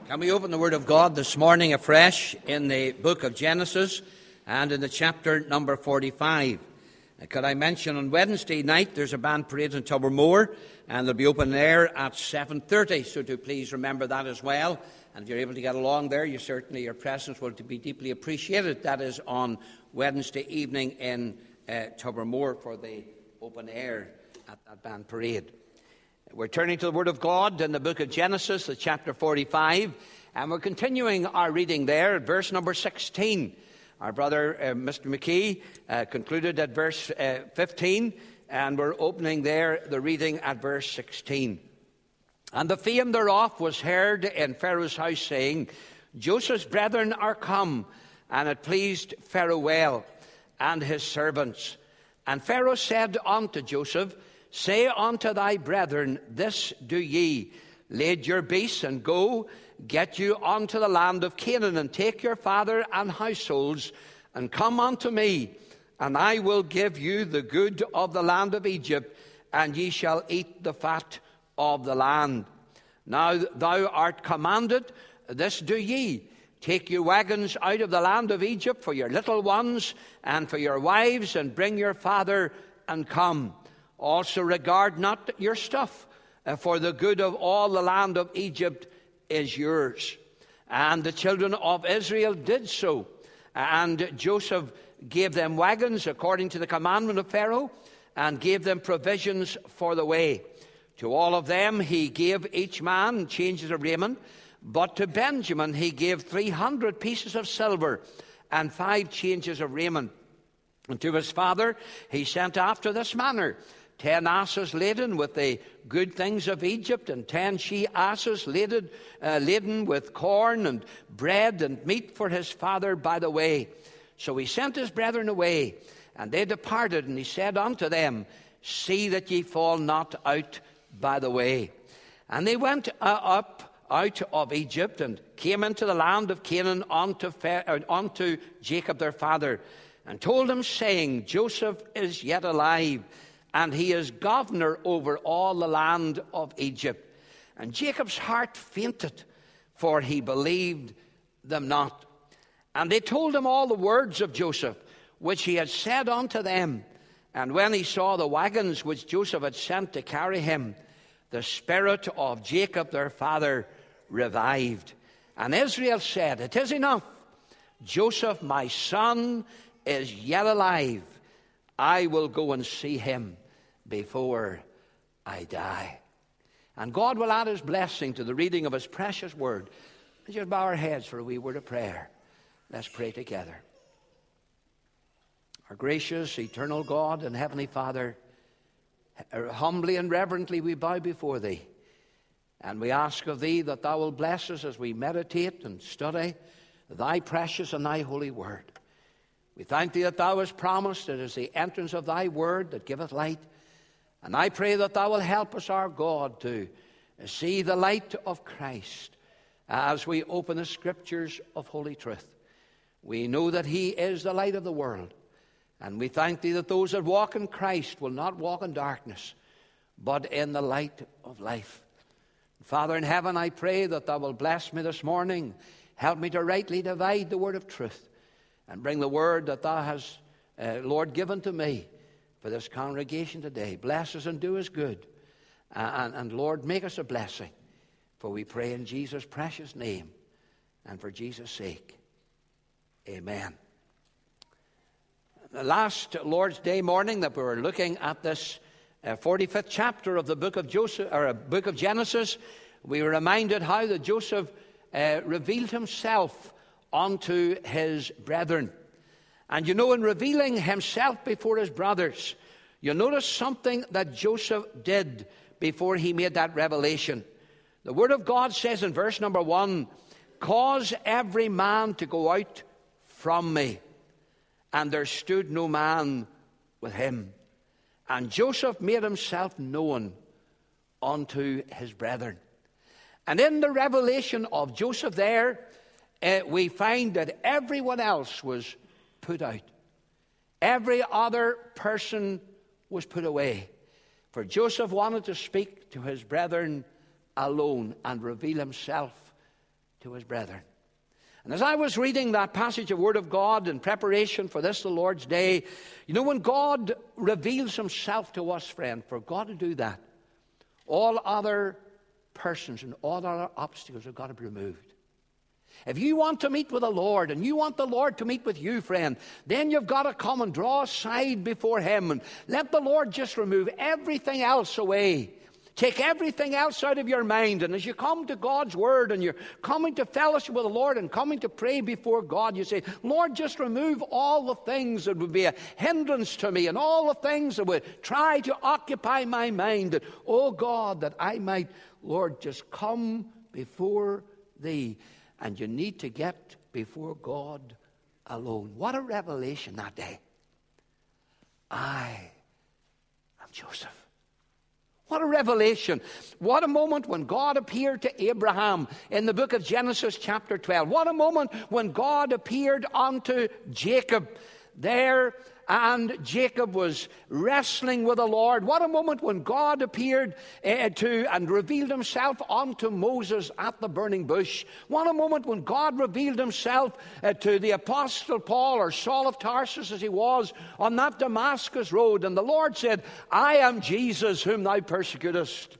Can we open the Word of God this morning afresh in the book of Genesis and in the chapter number 45? Could I mention on Wednesday night there's a band parade in Tobermore and they'll be open there at 7:30, so do please remember that as well. And if you're able to get along there, your presence will be deeply appreciated. That is on Wednesday evening in Tobermore for the open air at that band parade. We're turning to the Word of God in the book of Genesis, the chapter 45, and we're continuing our reading there at verse number 16. Our brother, Mr. McKee, concluded at verse 15, and we're opening there the reading at verse 16. And the fame thereof was heard in Pharaoh's house, saying, Joseph's brethren are come, and it pleased Pharaoh well, and his servants. And Pharaoh said unto Joseph, Say unto thy brethren, this do ye, lade your beasts, and go, get you unto the land of Canaan, and take your father and households, and come unto me, and I will give you the good of the land of Egypt, and ye shall eat the fat of the land. Now thou art commanded, this do ye, take your wagons out of the land of Egypt for your little ones, and for your wives, and bring your father, and come. Also regard not your stuff, for the good of all the land of Egypt is yours. And the children of Israel did so. And Joseph gave them wagons according to the commandment of Pharaoh, and gave them provisions for the way. To all of them he gave each man changes of raiment, but to Benjamin he gave 300 pieces of silver and 5 changes of raiment. And to his father he sent after this manner: 10 asses laden with the good things of Egypt, and 10 she-asses laden with corn and bread and meat for his father by the way. So he sent his brethren away, and they departed, and he said unto them, See that ye fall not out by the way. And they went up out of Egypt, and came into the land of Canaan unto Jacob their father, and told him, saying, Joseph is yet alive, and he is governor over all the land of Egypt. And Jacob's heart fainted, for he believed them not. And they told him all the words of Joseph, which he had said unto them. And when he saw the wagons which Joseph had sent to carry him, the spirit of Jacob their father revived. And Israel said, It is enough. Joseph my son is yet alive. I will go and see him before I die. And God will add his blessing to the reading of his precious word. Let's just bow our heads for a wee word of prayer. Let's pray together. Our gracious, eternal God and Heavenly Father, humbly and reverently we bow before thee. And we ask of thee that thou wilt bless us as we meditate and study thy precious and thy holy word. We thank thee that thou hast promised it is the entrance of thy word that giveth light. And I pray that thou wilt help us, our God, to see the light of Christ as we open the scriptures of holy truth. We know that he is the light of the world. And we thank thee that those that walk in Christ will not walk in darkness, but in the light of life. Father in heaven, I pray that thou wilt bless me this morning. Help me to rightly divide the word of truth, and bring the word that thou hast, Lord, given to me for this congregation today. Bless us and do us good. And Lord, make us a blessing. For we pray in Jesus' precious name and for Jesus' sake. Amen. The last Lord's Day morning that we were looking at this 45th chapter of the book of Genesis, we were reminded how that Joseph revealed himself unto his brethren. And you know, in revealing himself before his brothers, you notice something that Joseph did before he made that revelation. The word of God says in verse number 1, Cause every man to go out from me. And there stood no man with him. And Joseph made himself known unto his brethren. And in the revelation of Joseph there, we find that everyone else was put out. Every other person was put away. For Joseph wanted to speak to his brethren alone and reveal himself to his brethren. And as I was reading that passage of Word of God in preparation for this, the Lord's Day, you know, when God reveals himself to us, friend, for God to do that, all other persons and all other obstacles have got to be removed. If you want to meet with the Lord and you want the Lord to meet with you, friend, then you've got to come and draw aside before him and let the Lord just remove everything else away. Take everything else out of your mind. And as you come to God's Word and you're coming to fellowship with the Lord and coming to pray before God, you say, Lord, just remove all the things that would be a hindrance to me and all the things that would try to occupy my mind. That, oh God, that I might, Lord, just come before thee. And you need to get before God alone. What a revelation that day. I am Joseph. What a revelation. What a moment when God appeared to Abraham in the book of Genesis chapter 12. What a moment when God appeared unto Jacob there, and Jacob was wrestling with the Lord. What a moment when God appeared to and revealed himself unto Moses at the burning bush. What a moment when God revealed himself to the apostle Paul, or Saul of Tarsus as he was, on that Damascus road. And the Lord said, I am Jesus whom thou persecutest.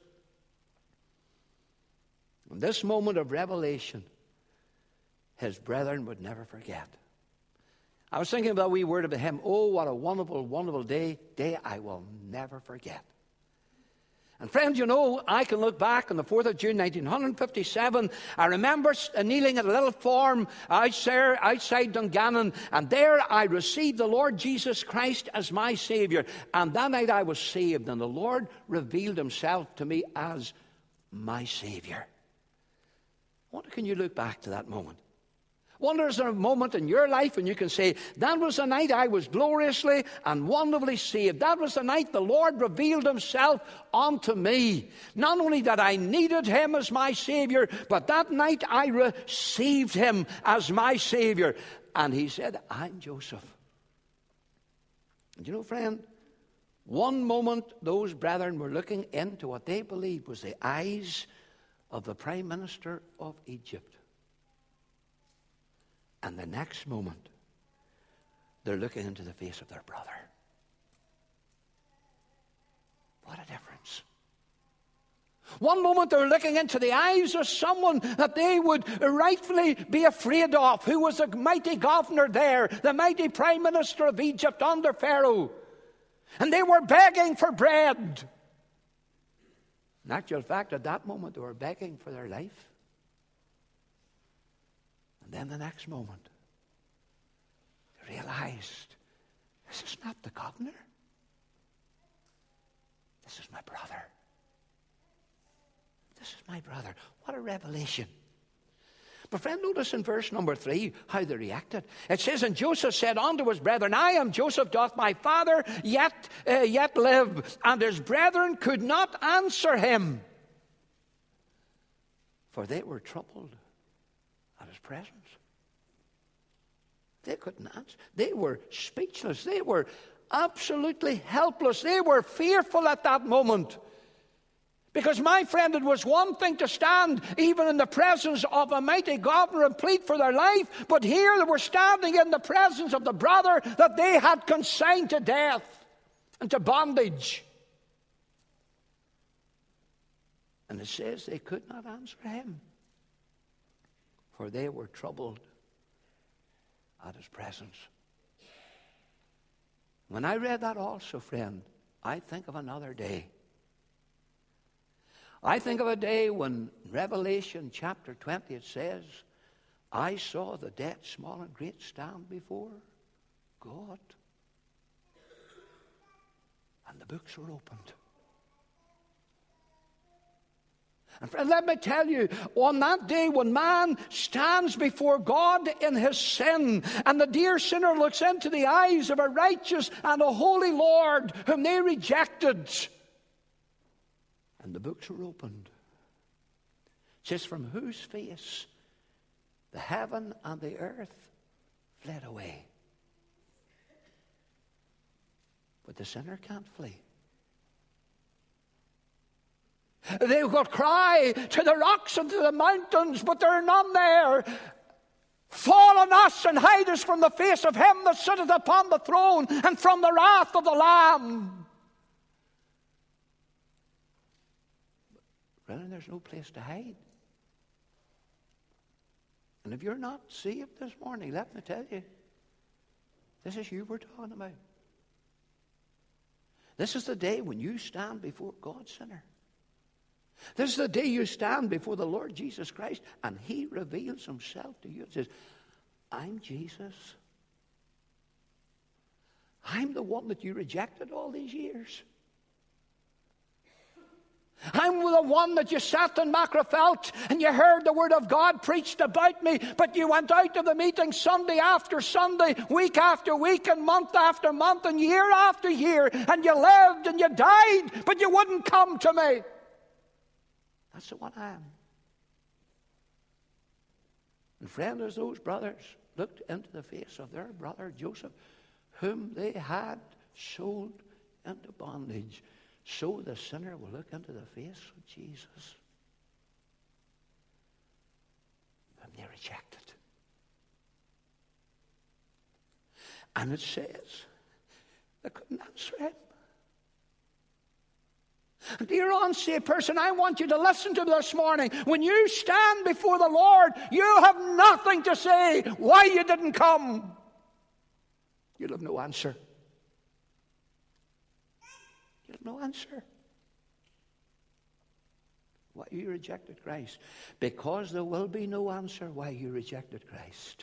And this moment of revelation, his brethren would never forget. I was thinking about a wee word about him. Oh, what a wonderful, wonderful day I will never forget. And friends, you know, I can look back on the 4th of June, 1957. I remember kneeling at a little farm outside Dungannon, and there I received the Lord Jesus Christ as my Savior. And that night I was saved, and the Lord revealed himself to me as my Savior. I wonder, can you look back to that moment? Wonder, is there a moment in your life when you can say, that was the night I was gloriously and wonderfully saved. That was the night the Lord revealed himself unto me. Not only that I needed him as my Savior, but that night I received him as my Savior. And he said, I'm Joseph. And you know, friend, one moment those brethren were looking into what they believed was the eyes of the Prime Minister of Egypt. And the next moment, they're looking into the face of their brother. What a difference. One moment they're looking into the eyes of someone that they would rightfully be afraid of, who was the mighty governor there, the mighty Prime Minister of Egypt under Pharaoh. And they were begging for bread. In actual fact, at that moment, they were begging for their life. And then the next moment, they realized, this is not the governor. This is my brother. This is my brother. What a revelation. But friend, notice in verse number 3 how they reacted. It says, and Joseph said unto his brethren, I am Joseph, doth my father yet live? And his brethren could not answer him, for they were troubled at his presence. They couldn't answer. They were speechless. They were absolutely helpless. They were fearful at that moment. Because, my friend, it was one thing to stand even in the presence of a mighty governor and plead for their life, but here they were standing in the presence of the brother that they had consigned to death and to bondage. And it says they could not answer him, for they were troubled at his presence. When I read that also, friend, I think of another day. I think of a day when Revelation chapter 20, it says, I saw the dead, small and great, stand before God. And the books were opened. And friend, let me tell you, on that day when man stands before God in his sin, and the dear sinner looks into the eyes of a righteous and a holy Lord whom they rejected, and the books were opened, it says, from whose face the heaven and the earth fled away. But the sinner can't flee. They will cry to the rocks and to the mountains, but there are none there. Fall on us and hide us from the face of him that sitteth upon the throne and from the wrath of the Lamb. Really, there's no place to hide. And if you're not saved this morning, let me tell you, this is you we're talking about. This is the day when you stand before God, sinner. This is the day you stand before the Lord Jesus Christ, and he reveals himself to you and says, I'm Jesus. I'm the one that you rejected all these years. I'm the one that you sat in Macrofelt and you heard the word of God preached about me, but you went out of the meeting Sunday after Sunday, week after week, and month after month, and year after year, and you lived and you died, but you wouldn't come to me. That's the one I am. And friend, as those brothers looked into the face of their brother Joseph, whom they had sold into bondage, so the sinner will look into the face of Jesus, whom they rejected. And it says they couldn't answer him. Dear unsaved person, I want you to listen to me this morning. When you stand before the Lord, you have nothing to say why you didn't come. You'll have no answer. You have no answer. Why you rejected Christ? Because there will be no answer why you rejected Christ.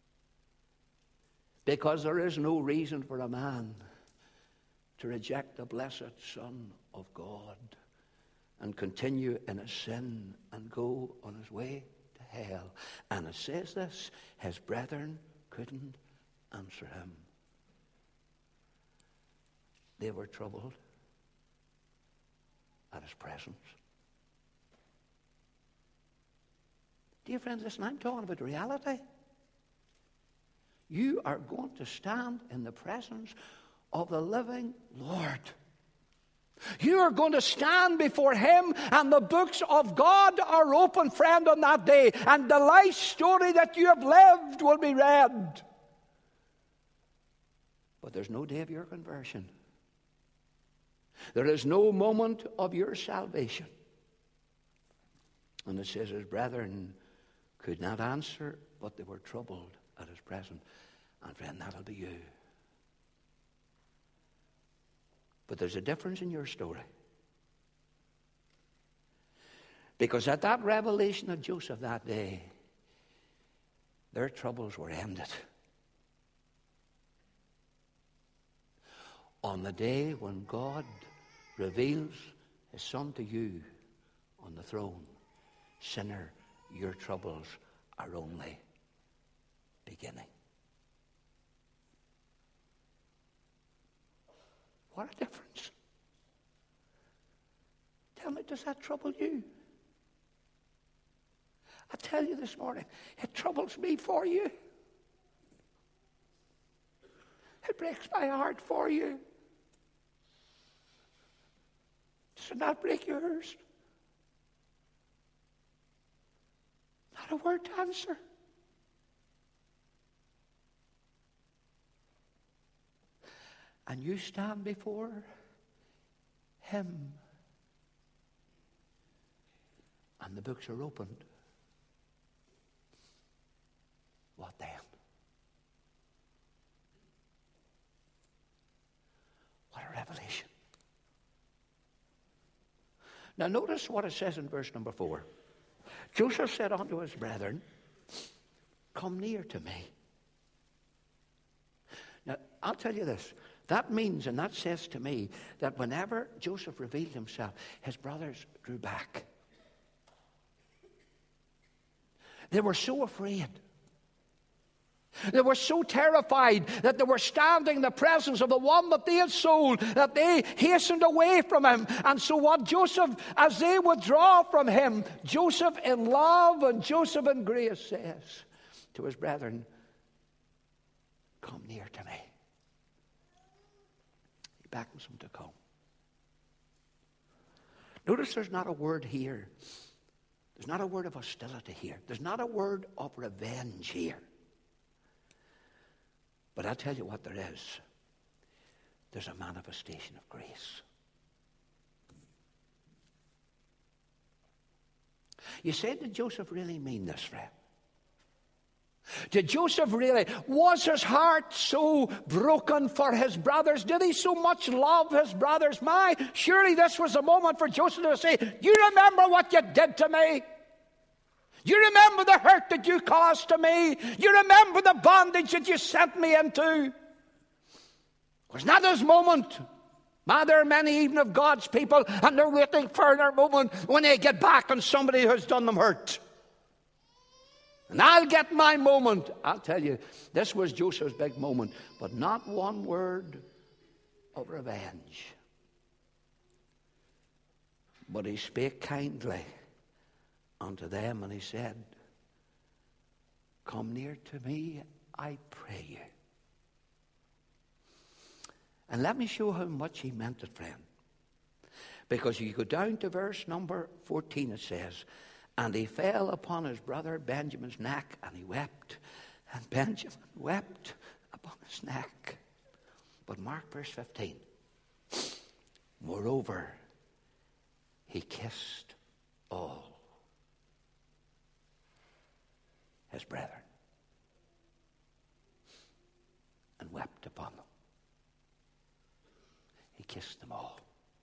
Because there is no reason for a man to reject the blessed Son of God and continue in his sin and go on his way to hell. And it says this, his brethren couldn't answer him. They were troubled at his presence. Dear friends, listen, I'm talking about reality. You are going to stand in the presence of the living Lord. You are going to stand before him, and the books of God are open, friend, on that day, and the life story that you have lived will be read. But there's no day of your conversion. There is no moment of your salvation. And it says his brethren could not answer, but they were troubled at his presence. And friend, that'll be you. But there's a difference in your story. Because at that revelation of Joseph that day, their troubles were ended. On the day when God reveals his Son to you on the throne, sinner, your troubles are only beginning. What a difference. Tell me, does that trouble you? I tell you this morning, it troubles me for you. It breaks my heart for you. Does it not break yours? Not a word to answer. And you stand before him, and the books are opened. What then? What a revelation. Now notice what it says in verse number 4. Joseph said unto his brethren, come near to me. Now, I'll tell you this. That means, and that says to me, that whenever Joseph revealed himself, his brothers drew back. They were so afraid. They were so terrified that they were standing in the presence of the one that they had sold, that they hastened away from him. And so what Joseph, as they withdraw from him, Joseph in love and Joseph in grace says to his brethren, come near to me. He beckons them to come. Notice there's not a word here. There's not a word of hostility here. There's not a word of revenge here. But I'll tell you what there is. There's a manifestation of grace. You say, did Joseph really mean this, friend? Did Joseph really, was his heart so broken for his brothers? Did he so much love his brothers? Surely this was a moment for Joseph to say, you remember what you did to me? You remember the hurt that you caused to me? You remember the bondage that you sent me into? Was not his moment. There are many even of God's people, and they're waiting for their moment when they get back on somebody who has done them hurt. And I'll get my moment. I'll tell you, this was Joseph's big moment, but not one word of revenge. But he spake kindly unto them, and he said, come near to me, I pray you. And let me show how much he meant it, friend. Because you go down to verse number 14, it says, and he fell upon his brother Benjamin's neck, and he wept. And Benjamin wept upon his neck. But mark verse 15. Moreover, he kissed all his brethren and wept upon them. He kissed them all.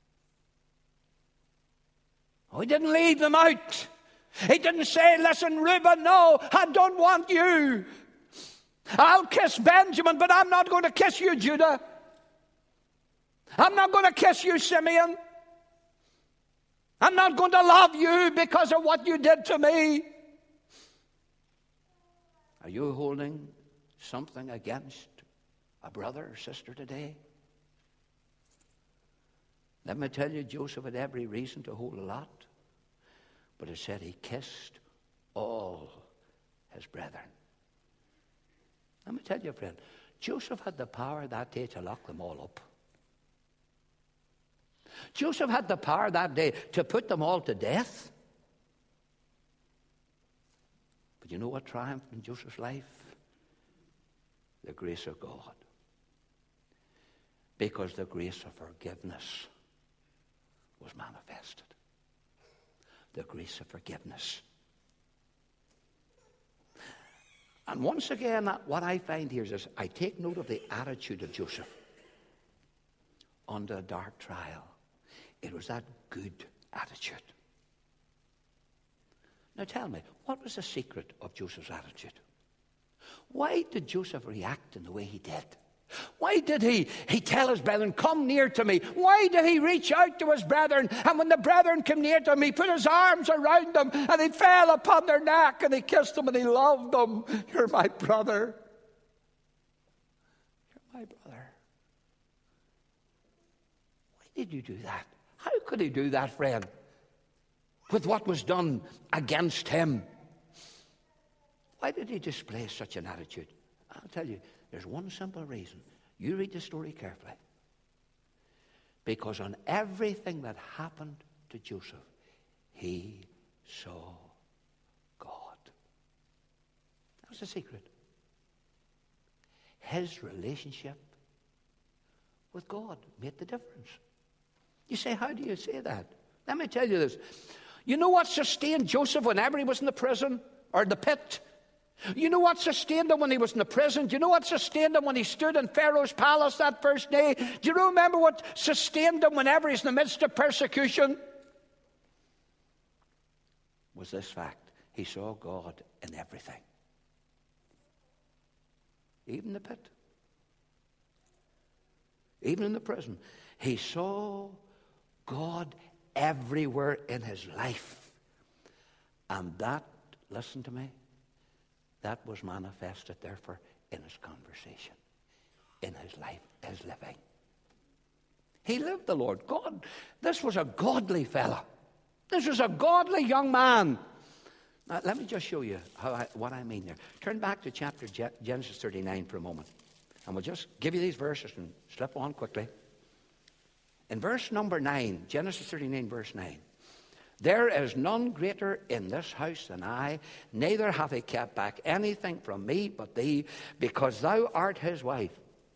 Oh, he didn't leave them out. He didn't say, listen, Reuben, no, I don't want you. I'll kiss Benjamin, but I'm not going to kiss you, Judah. I'm not going to kiss you, Simeon. I'm not going to love you because of what you did to me. Are you holding something against a brother or sister today? Let me tell you, Joseph had every reason to hold a lot. But it said he kissed all his brethren. Let me tell you, friend, Joseph had the power that day to lock them all up. Joseph had the power that day to put them all to death. But you know what triumphed in Joseph's life? The grace of God. Because the grace of forgiveness was manifested. The grace of forgiveness. And once again, what I find here is this. I take note of the attitude of Joseph under a dark trial. It was that good attitude. Now tell me, what was the secret of Joseph's attitude? Why did Joseph react in the way he did? Why did he tell his brethren, come near to me? Why did he reach out to his brethren? And when the brethren came near to him, he put his arms around them and he fell upon their neck and he kissed them and he loved them. You're my brother. You're my brother. Why did you do that? How could he do that, friend? With what was done against him. Why did he display such an attitude? I'll tell you, there's one simple reason. You read the story carefully. Because on everything that happened to Joseph, he saw God. That was the secret. His relationship with God made the difference. You say, how do you say that? Let me tell you this. You know what sustained Joseph whenever he was in the prison or the pit? You know what sustained him when he was in the prison? Do you know what sustained him when he stood in Pharaoh's palace that first day? Do you remember what sustained him whenever he's in the midst of persecution? Was this fact. He saw God in everything. Even the pit. Even in the prison. He saw God everywhere in his life. And that, listen to me, that was manifested, therefore, in his conversation, in his life, his living. He lived the Lord. God, this was a godly fella. This was a godly young man. Now, let me just show you what I mean there. Turn back to chapter Genesis 39 for a moment. And we'll just give you these verses and slip on quickly. In verse number 9, Genesis 39, verse 9, There is none greater in this house than I, neither hath he kept back anything from me but thee, because thou art his wife.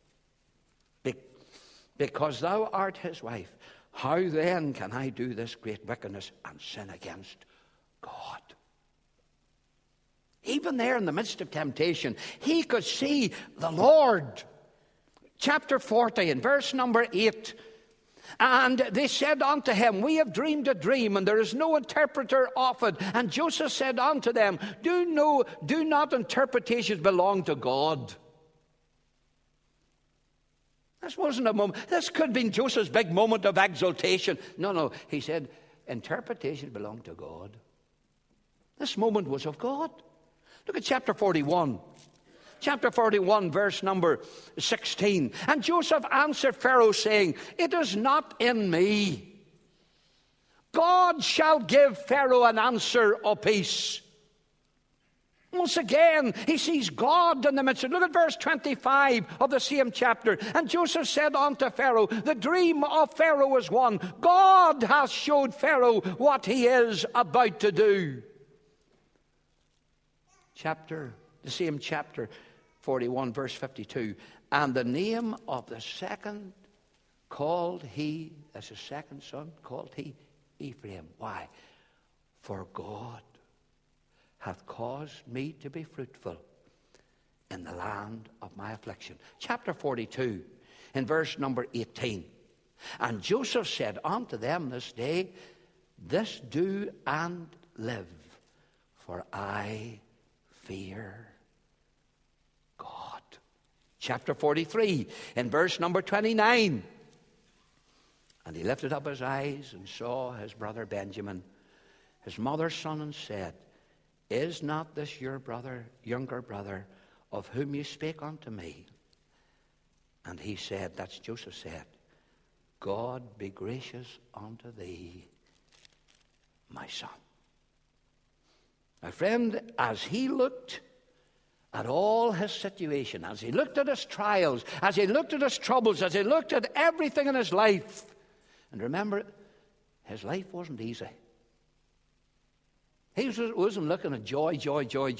Because thou art his wife, how then can I do this great wickedness and sin against God? Even there in the midst of temptation, he could see the Lord. Chapter 40 and verse number 8. And they said unto him, we have dreamed a dream, and there is no interpreter of it. And Joseph said unto them, do not interpretations belong to God? This wasn't a moment. This could have been Joseph's big moment of exaltation. No. He said, interpretations belong to God. This moment was of God. Look at chapter 41. Chapter 41, verse number 16. And Joseph answered Pharaoh, saying, it is not in me. God shall give Pharaoh an answer of peace. Once again, he sees God in the midst. Look at verse 25 of the same chapter. And Joseph said unto Pharaoh, the dream of Pharaoh is one. God hath showed Pharaoh what he is about to do. The same chapter 41, verse 52. And the name of the second called he, that's his second son, called he Ephraim. Why? For God hath caused me to be fruitful in the land of my affliction. Chapter 42, in verse number 18. And Joseph said unto them this day, this do and live, for I fear God. Chapter 43, in verse number 29. And he lifted up his eyes and saw his brother Benjamin, his mother's son, and said, is not this your brother, younger brother, of whom you spake unto me? And he said, that's Joseph said, God be gracious unto thee, my son. My friend, as he looked at all his situation, as he looked at his trials, as he looked at his troubles, as he looked at everything in his life, and remember, his life wasn't easy. He wasn't looking at joy. He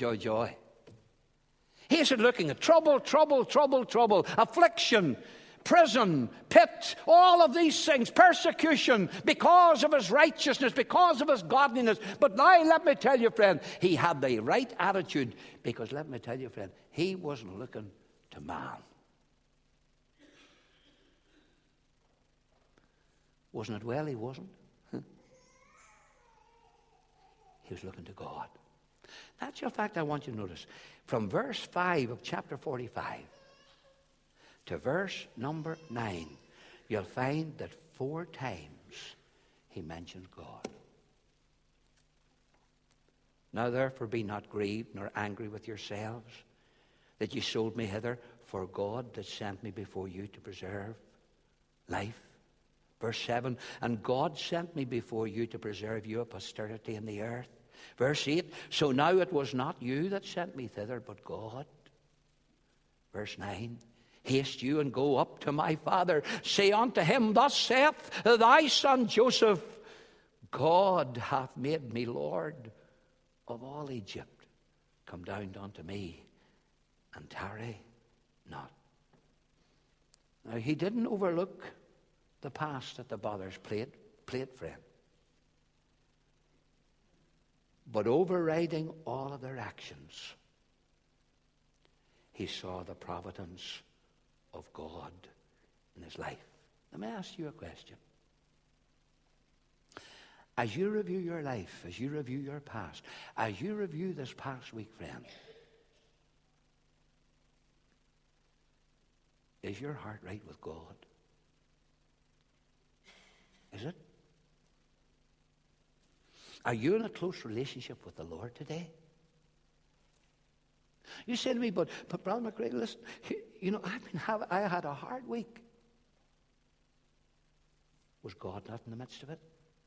was looking at trouble, affliction, prison, pit, all of these things, persecution, because of his righteousness, because of his godliness. But now, let me tell you, friend, he had the right attitude, because let me tell you, friend, he wasn't looking to man. Wasn't it well he wasn't? He was looking to God. That's your fact I want you to notice. From verse 5 of chapter 45 to verse number 9, you'll find that 4 times he mentions God. Now therefore be not grieved nor angry with yourselves that ye sold me hither, for God that sent me before you to preserve life. Verse 7, and God sent me before you to preserve you a posterity in the earth. Verse 8, so now it was not you that sent me thither, but God. Verse 9, haste you and go up to my father. Say unto him, thus saith thy son Joseph, God hath made me Lord of all Egypt. Come down unto me and tarry not. Now he didn't overlook the past that the brothers played, friend. But overriding all of their actions, he saw the providence of God in his life. Let me ask you a question. As you review your life, as you review your past, as you review this past week, friend, is your heart right with God? Is it? Are you in a close relationship with the Lord today? You say to me, but Brother McRae, listen, you know, I had a hard week. Was God not in the midst of it?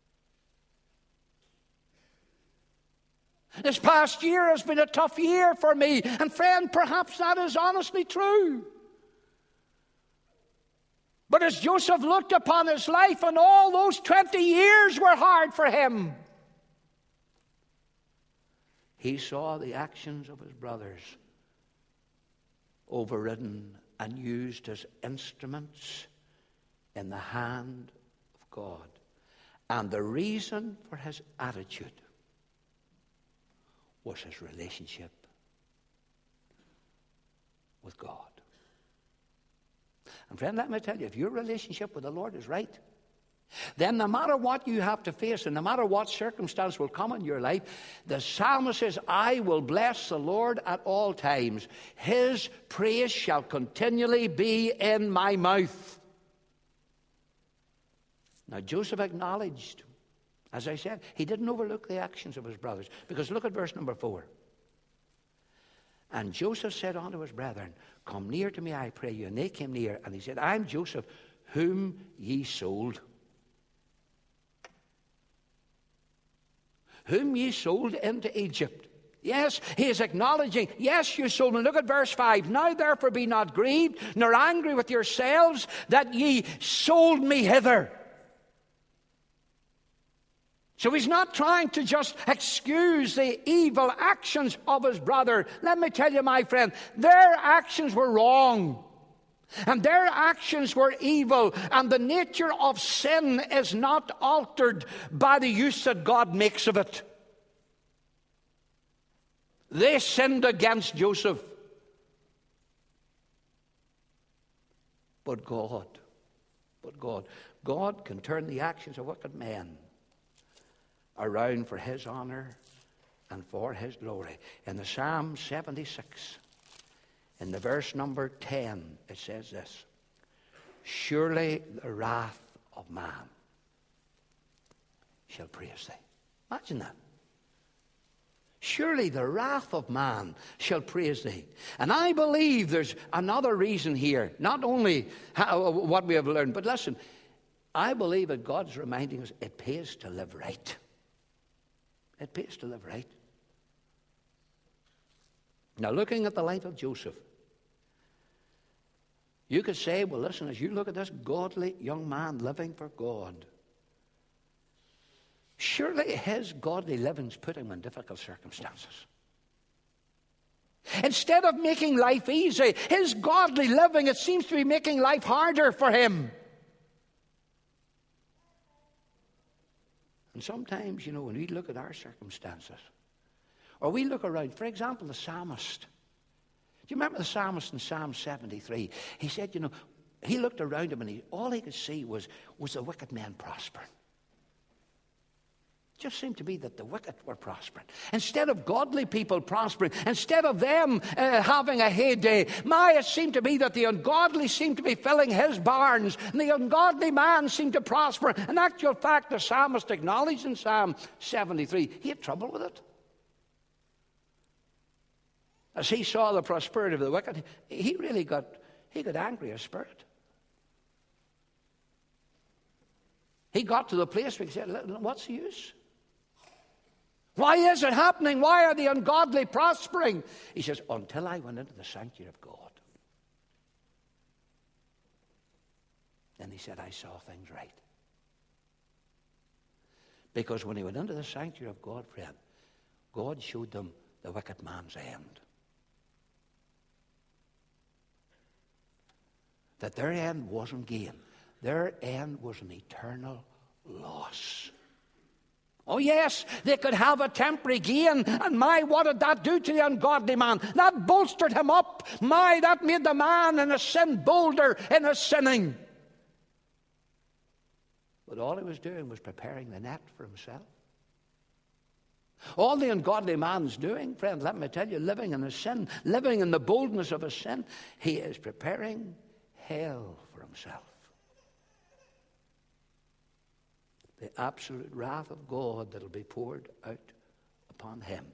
This past year has been a tough year for me. And friend, perhaps that is honestly true. But as Joseph looked upon his life, and all those 20 years were hard for him, he saw the actions of his brothers overridden and used as instruments in the hand of God. And the reason for his attitude was his relationship with God. And friend, let me tell you, if your relationship with the Lord is right, then no matter what you have to face and no matter what circumstance will come in your life, the psalmist says, I will bless the Lord at all times. His praise shall continually be in my mouth. Now, Joseph acknowledged, as I said, he didn't overlook the actions of his brothers. Because look at verse number 4. And Joseph said unto his brethren, come near to me, I pray you. And they came near, and he said, I am Joseph, whom ye sold. Whom ye sold into Egypt. Yes, he is acknowledging, yes, you sold me. Look at verse 5. Now therefore be not grieved, nor angry with yourselves, that ye sold me hither. So he's not trying to just excuse the evil actions of his brother. Let me tell you, my friend, their actions were wrong. And their actions were evil. And the nature of sin is not altered by the use that God makes of it. They sinned against Joseph. But God can turn the actions of wicked men around for his honor and for his glory. In the Psalm 76, in the verse number 10, it says this: surely the wrath of man shall praise thee. Imagine that. Surely the wrath of man shall praise thee. And I believe there's another reason here. Not only what we have learned, but listen, I believe that God's reminding us it pays to live right. It pays to live right. Now, looking at the life of Joseph, you could say, well, listen, as you look at this godly young man living for God, surely his godly living's put him in difficult circumstances. Instead of making life easy, his godly living, it seems to be making life harder for him. And sometimes, when we look at our circumstances, or we look around, for example, the psalmist. Do you remember the psalmist in Psalm 73? He said, he looked around him and all he could see was the wicked men prospering. It just seemed to be that the wicked were prospering. Instead of godly people prospering, instead of them having a heyday, it seemed to be that the ungodly seemed to be filling his barns, and the ungodly man seemed to prosper. In actual fact, the psalmist acknowledged in Psalm 73, he had trouble with it. As he saw the prosperity of the wicked, he got angry in spirit. He got to the place where he said, what's the use? Why is it happening? Why are the ungodly prospering? He says, until I went into the sanctuary of God. And he said, I saw things right. Because when he went into the sanctuary of God, friend, God showed them the wicked man's end. That their end wasn't gain. Their end was an eternal loss. Oh yes, they could have a temporary gain. And what did that do to the ungodly man? That bolstered him up. That made the man in his sin bolder in his sinning. But all he was doing was preparing the net for himself. All the ungodly man's doing, friend, let me tell you, living in his sin, living in the boldness of his sin, he is preparing hell for himself. The absolute wrath of God that will be poured out upon him.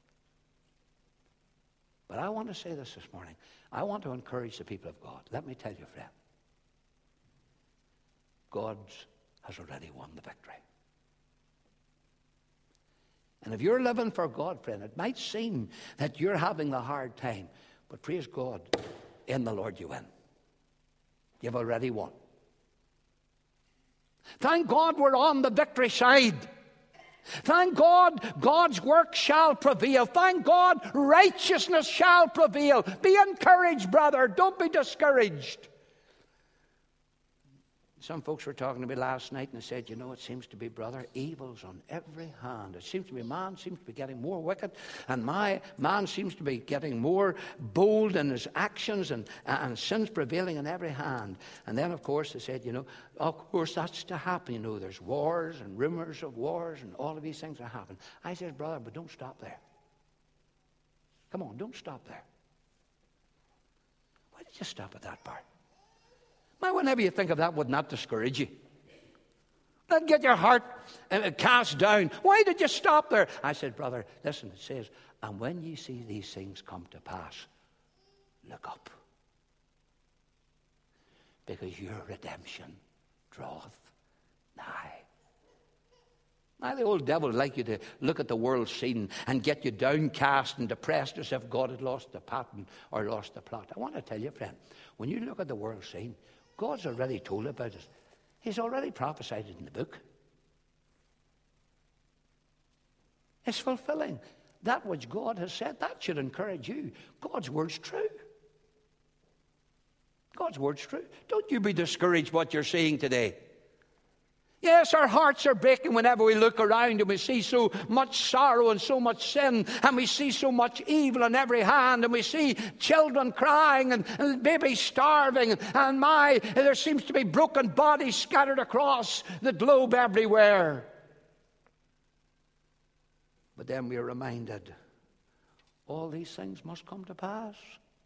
But I want to say this morning. I want to encourage the people of God. Let me tell you, friend, God has already won the victory. And if you're living for God, friend, it might seem that you're having a hard time, but praise God, in the Lord you win. You've already won. Thank God we're on the victory side. Thank God, God's work shall prevail. Thank God, righteousness shall prevail. Be encouraged, brother. Don't be discouraged. Some folks were talking to me last night and they said, you know, it seems to be, brother, evil's on every hand. It seems to be, man seems to be getting more wicked, and man seems to be getting more bold in his actions, and sin's prevailing on every hand. And then, of course, they said, you know, of course that's to happen. You know, there's wars and rumors of wars and all of these things that happen. I said, brother, but don't stop there. Come on, don't stop there. Why did you stop at that part? Now, whenever you think of that, wouldn't that discourage you? That'd get your heart cast down. Why did you stop there? I said, brother, listen, it says, and when you see these things come to pass, look up. Because your redemption draweth nigh. Now, the old devil would like you to look at the world scene and get you downcast and depressed as if God had lost the pattern or lost the plot. I want to tell you, friend, when you look at the world scene, God's already told about it. He's already prophesied it in the book. It's fulfilling that which God has said. That should encourage you. God's word's true. God's word's true. Don't you be discouraged what you're seeing today. Yes, our hearts are breaking whenever we look around and we see so much sorrow and so much sin, and we see so much evil on every hand, and we see children crying and babies starving, and there seems to be broken bodies scattered across the globe everywhere. But then we are reminded, all these things must come to pass.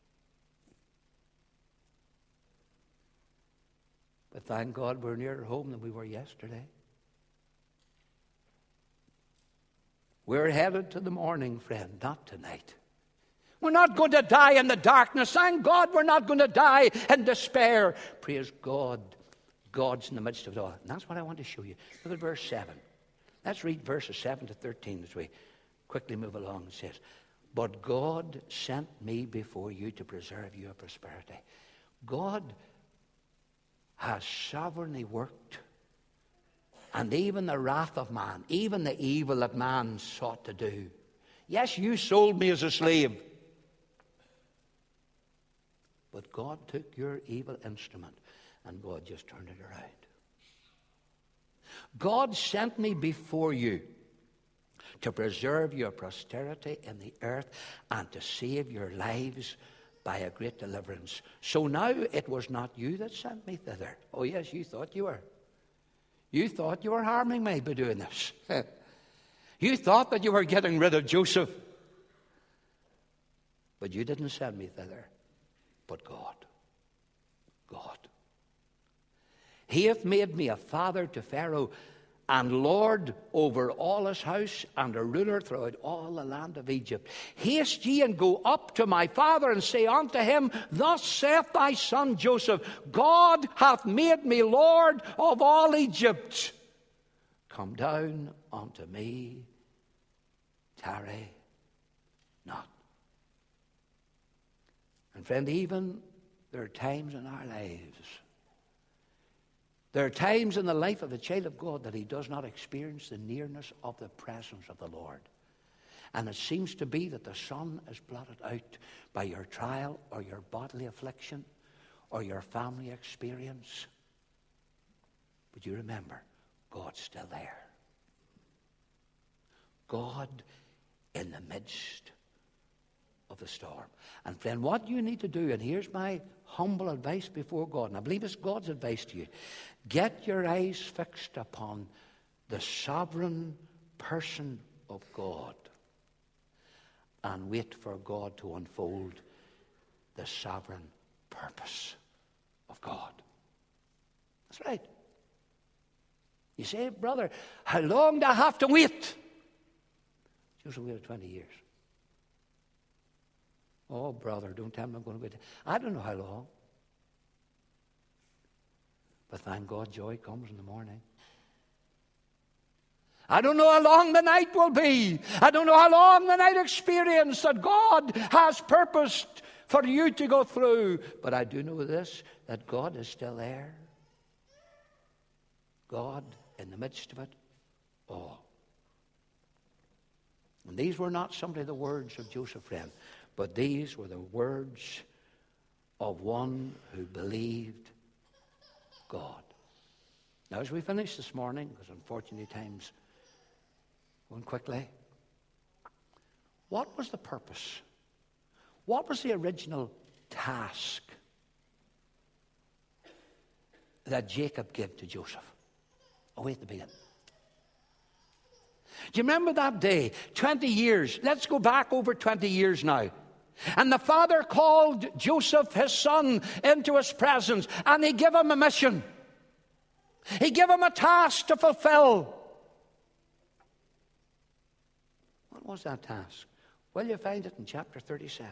But thank God we're nearer home than we were yesterday. We're headed to the morning, friend, not tonight. We're not going to die in the darkness. Thank God we're not going to die in despair. Praise God. God's in the midst of it all. And that's what I want to show you. Look at verse 7. Let's read verses 7 to 13 as we quickly move along. It says, but God sent me before you to preserve your prosperity. God has sovereignly worked, and even the wrath of man, even the evil that man sought to do. Yes, you sold me as a slave, but God took your evil instrument and God just turned it around. God sent me before you to preserve your posterity in the earth and to save your lives by a great deliverance. So now it was not you that sent me thither. Oh yes, you thought you were. You thought you were harming me by doing this. You thought that you were getting rid of Joseph. But you didn't send me thither, but God. God. He hath made me a father to Pharaoh, and Lord over all his house, and a ruler throughout all the land of Egypt. Haste ye and go up to my father, and say unto him, thus saith thy son Joseph, God hath made me Lord of all Egypt. Come down unto me, tarry not. And friend, even there are times in our lives, there are times in the life of a child of God that he does not experience the nearness of the presence of the Lord. And it seems to be that the sun is blotted out by your trial or your bodily affliction or your family experience. But you remember, God's still there. God in the midst of the storm. And friend, what you need to do, and here's my humble advice before God, and I believe it's God's advice to you, get your eyes fixed upon the sovereign person of God and wait for God to unfold the sovereign purpose of God. That's right. You say, brother, how long do I have to wait? Joseph waited 20 years. Oh, brother, don't tell me I'm going to wait. I don't know how long. But thank God joy comes in the morning. I don't know how long the night will be. I don't know how long the night experience that God has purposed for you to go through. But I do know this, that God is still there. God in the midst of it all. And these were not simply the words of Joseph, friend, but these were the words of one who believed God. Now, as we finish this morning, because unfortunately time's going quickly, what was the purpose? What was the original task that Jacob gave to Joseph? Away at the beginning. Do you remember that day? 20 years. Let's go back over 20 years now. And the father called Joseph, his son, into his presence, and he gave him a mission. He gave him a task to fulfill. What was that task? Well, you find it in chapter 37.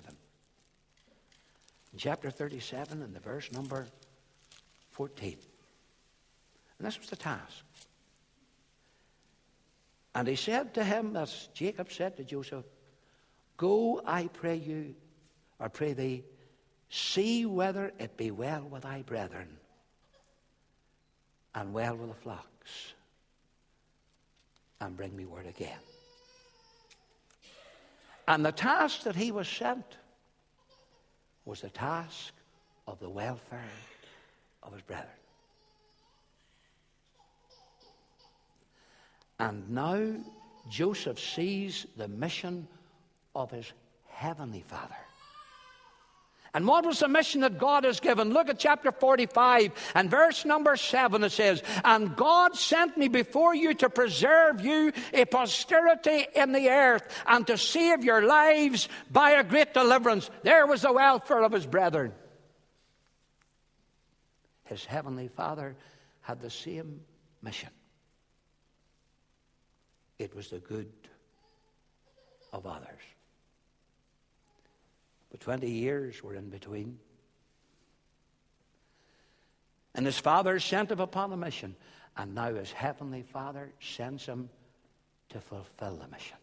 In chapter 37, in the verse number 14. And this was the task. And he said to him, as Jacob said to Joseph, "Go, I pray you, or pray thee, see whether it be well with thy brethren, and well with the flocks, and bring me word again." And the task that he was sent was the task of the welfare of his brethren. And now Joseph sees the mission of his heavenly Father. And what was the mission that God has given? Look at chapter 45 and verse number 7. It says, "And God sent me before you to preserve you a posterity in the earth, and to save your lives by a great deliverance." There was the welfare of his brethren. His heavenly Father had the same mission. It was the good of others. But 20 years were in between. And his father sent him upon a mission. And now his heavenly Father sends him to fulfill the mission.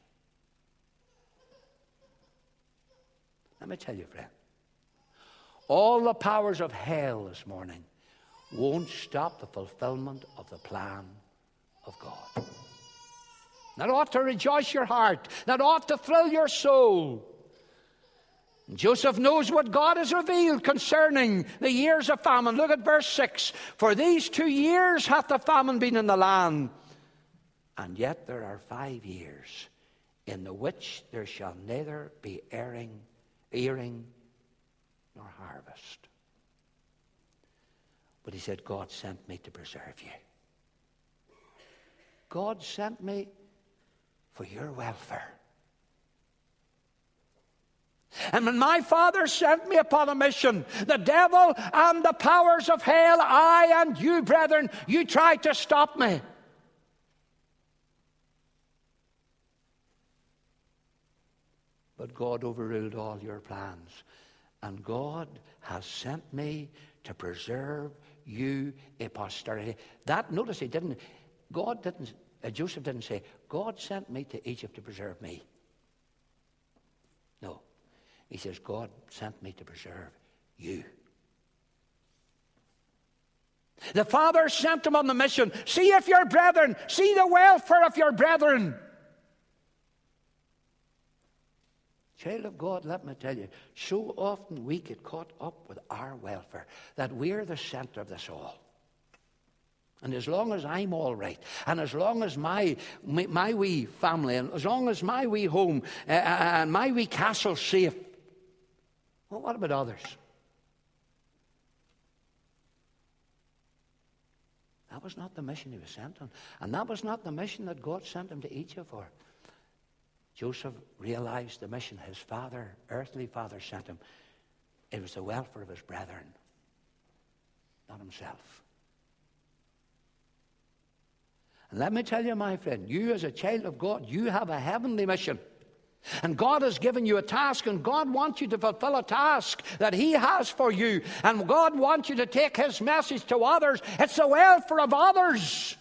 Let me tell you, friend, all the powers of hell this morning won't stop the fulfillment of the plan of God. That ought to rejoice your heart. That ought to thrill your soul. And Joseph knows what God has revealed concerning the years of famine. Look at verse 6. "For these 2 years hath the famine been in the land, and yet there are 5 years in the which there shall neither be earing nor harvest." But he said, "God sent me to preserve you. God sent me for your welfare. And when my Father sent me upon a mission, the devil and the powers of hell, I and you, brethren, you tried to stop me. But God overruled all your plans. And God has sent me to preserve you a posterity." That, notice Joseph didn't say, "God sent me to Egypt to preserve me." No. He says, "God sent me to preserve you." The Father sent him on the mission. See if your brethren, see the welfare of your brethren. Child of God, let me tell you, so often we get caught up with our welfare that we're the center of this all. And as long as I'm all right, and as long as my wee family, and as long as my wee home and my wee castle's safe, well, what about others? That was not the mission he was sent on. And that was not the mission that God sent him to Egypt for. Joseph realized the mission his father, earthly father, sent him. It was the welfare of his brethren, not himself. And let me tell you, my friend, you as a child of God, you have a heavenly mission. And God has given you a task, and God wants you to fulfill a task that He has for you. And God wants you to take His message to others. It's the welfare of others.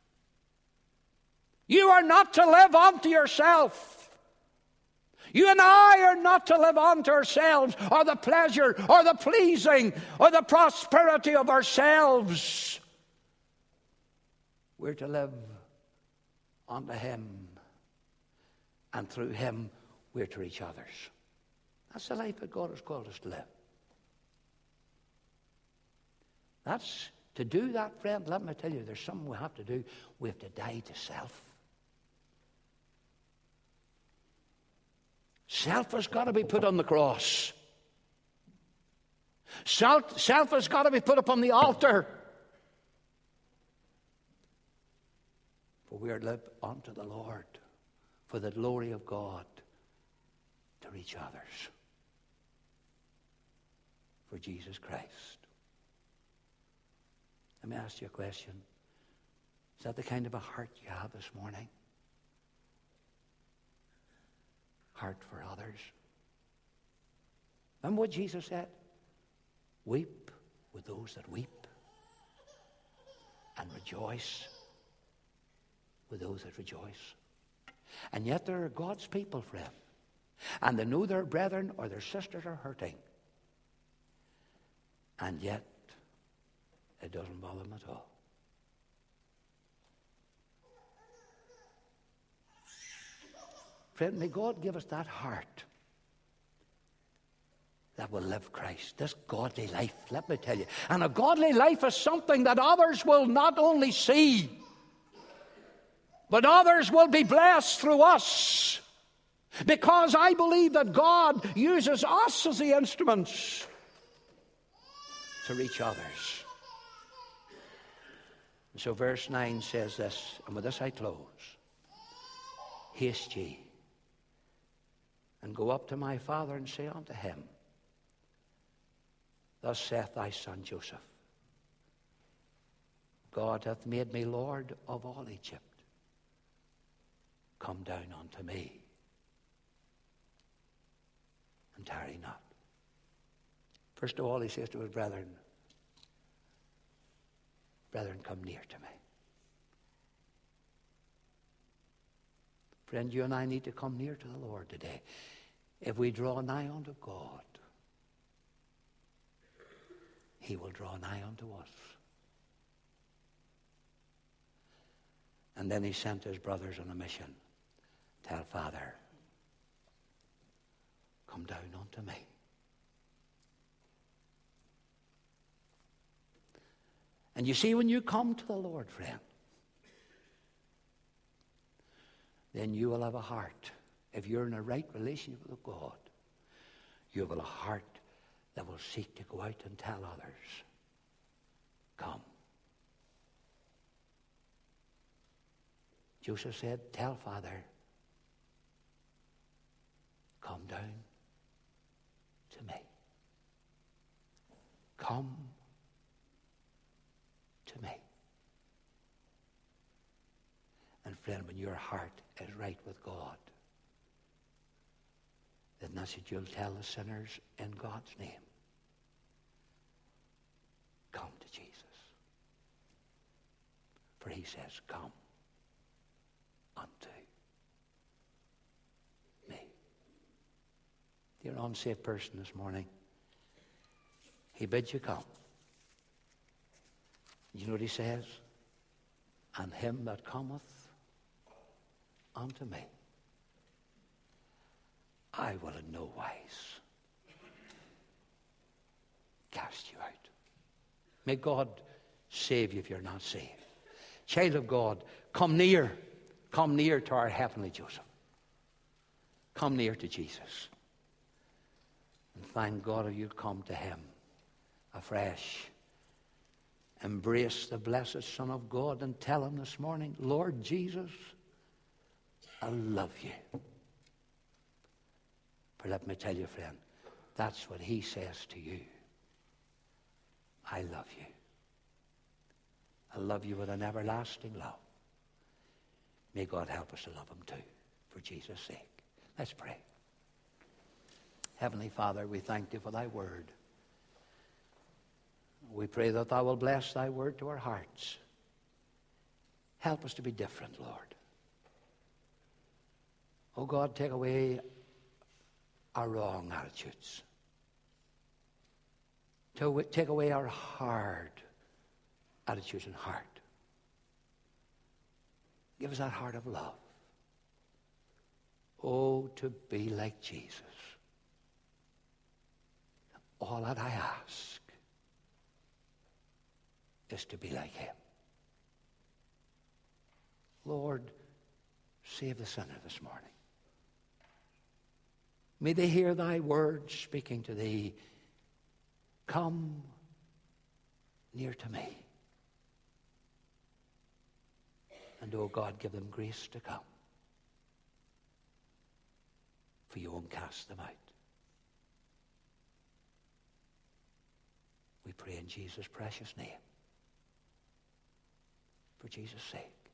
You are not to live unto yourself. You and I are not to live unto ourselves, or the pleasure, or the pleasing, or the prosperity of ourselves. We're to live unto Him And through him, we're to reach others. That's the life that God has called us to live. That's to do that, friend. Let me tell you, there's something we have to do. We have to die to self. Self has got to be put on the cross. Self has got to be put upon the altar. For we are to live unto the Lord, for the glory of God, to reach others. For Jesus Christ. Let me ask you a question. Is that the kind of a heart you have this morning? Heart for others. Remember what Jesus said? Weep with those that weep, and rejoice with those that rejoice. And yet there are God's people, friend, and they know their brethren or their sisters are hurting, and yet it doesn't bother them at all. Friend, may God give us that heart that will live Christ, this godly life, let me tell you. And a godly life is something that others will not only see, but others will be blessed through us. Because I believe that God uses us as the instruments to reach others. And so verse 9 says this, and with this I close. Haste ye, and go up to my father, and say unto him, Thus saith thy son Joseph, God hath made me Lord of all Egypt. Come down unto me, and tarry not. First of all, he says to his brethren, come near to me. Friend, you and I need to come near to the Lord today. If we draw nigh unto God, he will draw nigh unto us. And then he sent his brothers on a mission. Tell Father, come down unto me. And you see, when you come to the Lord, friend, then you will have a heart. If you're in a right relationship with God, you will have a heart that will seek to go out and tell others, come. Joseph said, tell Father, come down to me. Come to me. And friend, when your heart is right with God, then that's what you'll tell the sinners in God's name. Come to Jesus. For he says, come unto me. Dear unsaved person this morning, he bids you come. You know what he says? And him that cometh unto me, I will in no wise cast you out. May God save you if you're not saved. Child of God, come near. Come near to our heavenly Joseph. Come near to Jesus. And thank God if you'll come to him afresh. Embrace the blessed Son of God and tell him this morning, Lord Jesus, I love you. For let me tell you, friend, that's what he says to you. I love you. I love you with an everlasting love. May God help us to love him too, for Jesus' sake. Let's pray. Heavenly Father, we thank you for thy word. We pray that thou will bless thy word to our hearts. Help us to be different, Lord. Oh God, take away our wrong attitudes. Take away our hard attitudes and heart. Give us that heart of love. Oh, to be like Jesus. All that I ask is to be like him. Lord, save the sinner this morning. May they hear thy words speaking to thee. Come near to me. And, oh God, give them grace to come. For you won't cast them out. We pray in Jesus' precious name. For Jesus' sake.